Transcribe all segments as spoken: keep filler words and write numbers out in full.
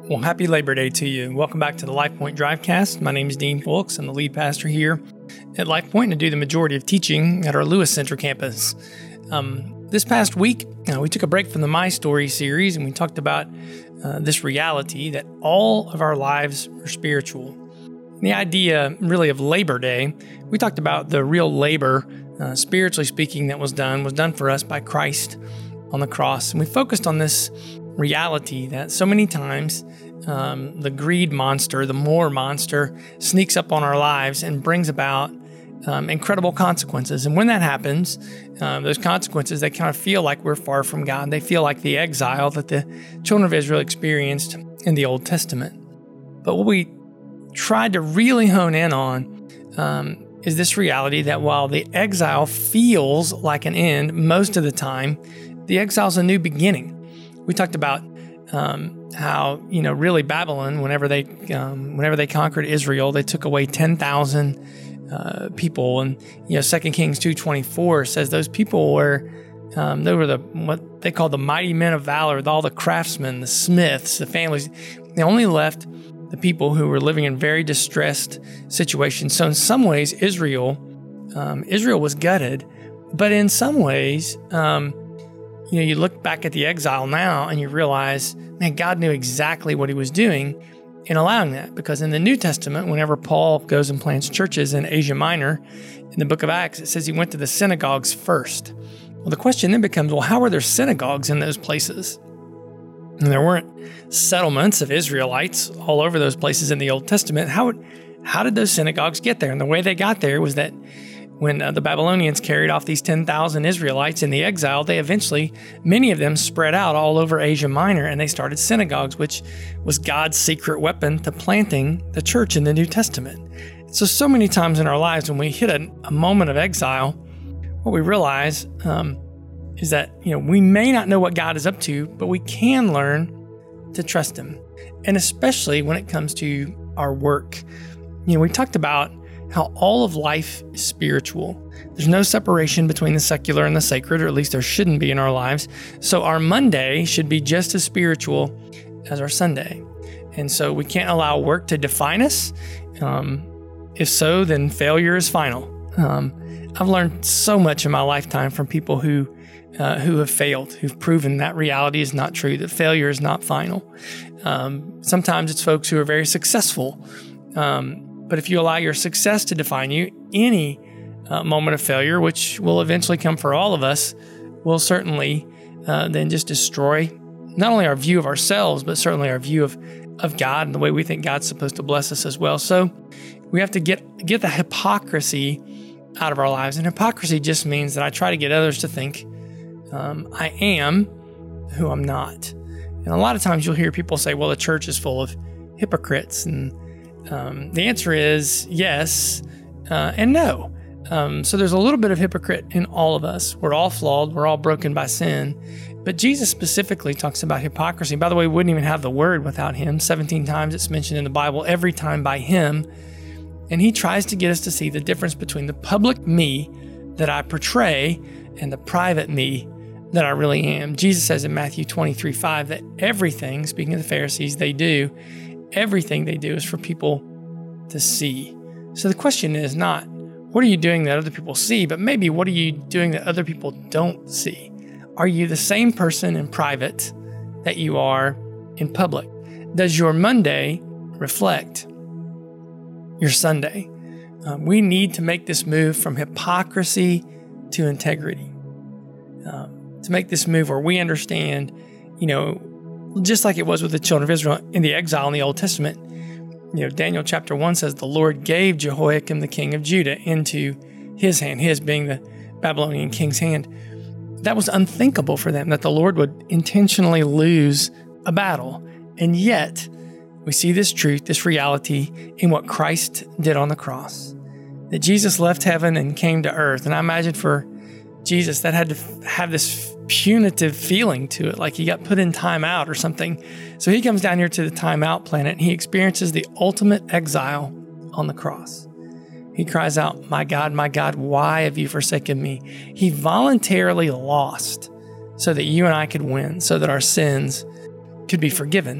Well, happy Labor Day to you. Welcome back to the LifePoint Drivecast. My name is Dean Fulks. I'm the lead pastor here at LifePoint and I do the majority of teaching at our Lewis Center campus. Um, this past week, uh, we took a break from the My Story series and we talked about uh, this reality that all of our lives are spiritual. The idea really of Labor Day, we talked about the real labor, uh, spiritually speaking, that was done, was done for us by Christ on the cross. And we focused on this reality that so many times um, the greed monster, the more monster, sneaks up on our lives and brings about um, incredible consequences. And when that happens, um, those consequences, they kind of feel like we're far from God. They feel like the exile that the children of Israel experienced in the Old Testament. But what we tried to really hone in on um, is this reality that while the exile feels like an end most of the time, the exile is a new beginning. We talked about um, how, you know, really Babylon, whenever they um, whenever they conquered Israel, they took away ten thousand uh, people. And, you know, Second Kings two twenty-four says those people were, um, they were the what they called the mighty men of valor, all the craftsmen, the smiths, the families. They only left the people who were living in very distressed situations. So in some ways, Israel, um, Israel was gutted, but in some ways, um, you know, you look back at the exile now and you realize, man, God knew exactly what he was doing in allowing that. Because in the New Testament, whenever Paul goes and plants churches in Asia Minor, in the book of Acts, it says he went to the synagogues first. Well, the question then becomes, well, how were there synagogues in those places? And there weren't settlements of Israelites all over those places in the Old Testament. How, how did those synagogues get there? And the way they got there was that when uh, the Babylonians carried off these ten thousand Israelites in the exile, they eventually, many of them spread out all over Asia Minor, and they started synagogues, which was God's secret weapon to planting the church in the New Testament. So, so many times in our lives, when we hit a, a moment of exile, what we realize um, is that, you know, we may not know what God is up to, but we can learn to trust him. And especially when it comes to our work. You know, we talked about how all of life is spiritual. There's no separation between the secular and the sacred, or at least there shouldn't be in our lives. So our Monday should be just as spiritual as our Sunday. And so we can't allow work to define us. Um, if so, then failure is final. Um, I've learned so much in my lifetime from people who uh, who have failed, who've proven that reality is not true, that failure is not final. Um, sometimes it's folks who are very successful. Um, But if you allow your success to define you, any uh, moment of failure, which will eventually come for all of us, will certainly uh, then just destroy not only our view of ourselves, but certainly our view of, of God and the way we think God's supposed to bless us as well. So we have to get, get the hypocrisy out of our lives. And hypocrisy just means that I try to get others to think um, I am who I'm not. And a lot of times you'll hear people say, well, the church is full of hypocrites. And Um, the answer is yes uh, and no. Um, so there's a little bit of hypocrite in all of us. We're all flawed. We're all broken by sin. But Jesus specifically talks about hypocrisy. By the way, we wouldn't even have the word without him. seventeen times it's mentioned in the Bible, every time by him. And he tries to get us to see the difference between the public me that I portray and the private me that I really am. Jesus says in Matthew twenty-three five that everything, speaking of the Pharisees, they do, everything they do is for people to see. So the question is not, what are you doing that other people see, but maybe what are you doing that other people don't see? Are you the same person in private that you are in public? Does your Monday reflect your Sunday? Um, we need to make this move from hypocrisy to integrity. Um, to make this move where we understand, you know, just like it was with the children of Israel in the exile in the Old Testament, you know, Daniel chapter one says the Lord gave Jehoiakim, the king of Judah, into his hand, his being the Babylonian king's hand. That was unthinkable for them, that the Lord would intentionally lose a battle. And yet, we see this truth, this reality in what Christ did on the cross. That Jesus left heaven and came to earth. And I imagine for Jesus, that had to have this punitive feeling to it, like he got put in timeout or something. So he comes down here to the timeout planet and he experiences the ultimate exile on the cross. He cries out, "My God, my God, why have you forsaken me?" He voluntarily lost so that you and I could win, so that our sins could be forgiven.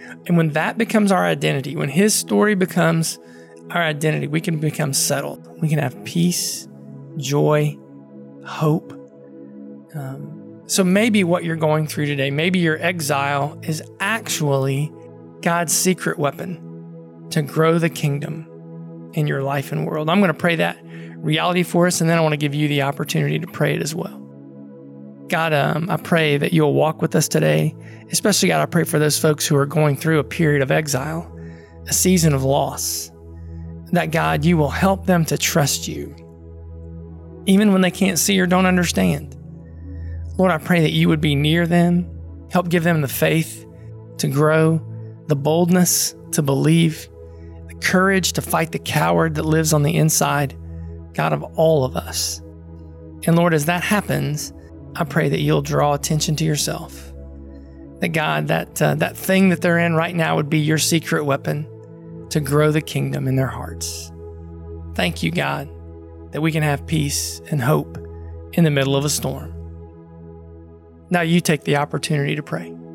And when that becomes our identity, when his story becomes our identity, we can become settled. We can have peace, joy, hope. Um, so maybe what you're going through today, maybe your exile is actually God's secret weapon to grow the kingdom in your life and world. I'm going to pray that reality for us, and then I want to give you the opportunity to pray it as well. God, um, I pray that you'll walk with us today. Especially, God, I pray for those folks who are going through a period of exile, a season of loss. That, God, you will help them to trust you, even when they can't see or don't understand. Lord, I pray that you would be near them, help give them the faith to grow, the boldness to believe, the courage to fight the coward that lives on the inside, God, of all of us. And Lord, as that happens, I pray that you'll draw attention to yourself. That God, that uh, that thing that they're in right now would be your secret weapon to grow the kingdom in their hearts. Thank you, God, that we can have peace and hope in the middle of a storm. Now you take the opportunity to pray.